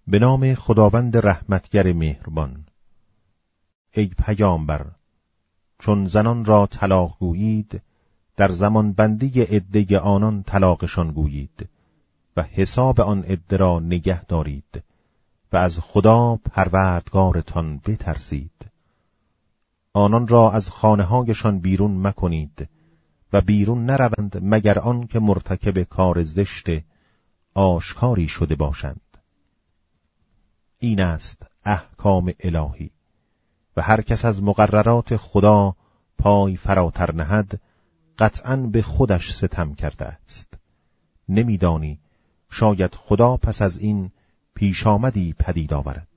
به نام خداوند رحمتگر مهربان. ای پیامبر، چون زنان را طلاق گویید، در زمان بندی عده آنان طلاقشان گویید و حساب آن عده را نگه دارید و از خدا پروردگارتان بترسید. آنان را از خانه‌هایشان بیرون مکنید و بیرون نروند مگر آن که مرتکب کار زشت آشکاری شده باشند. این است احکام الهی و هر کس از مقررات خدا پای فراتر نهد قطعاً به خودش ستم کرده است. نمیدانی شاید خدا پس از این پیش آمدی پدید آورد.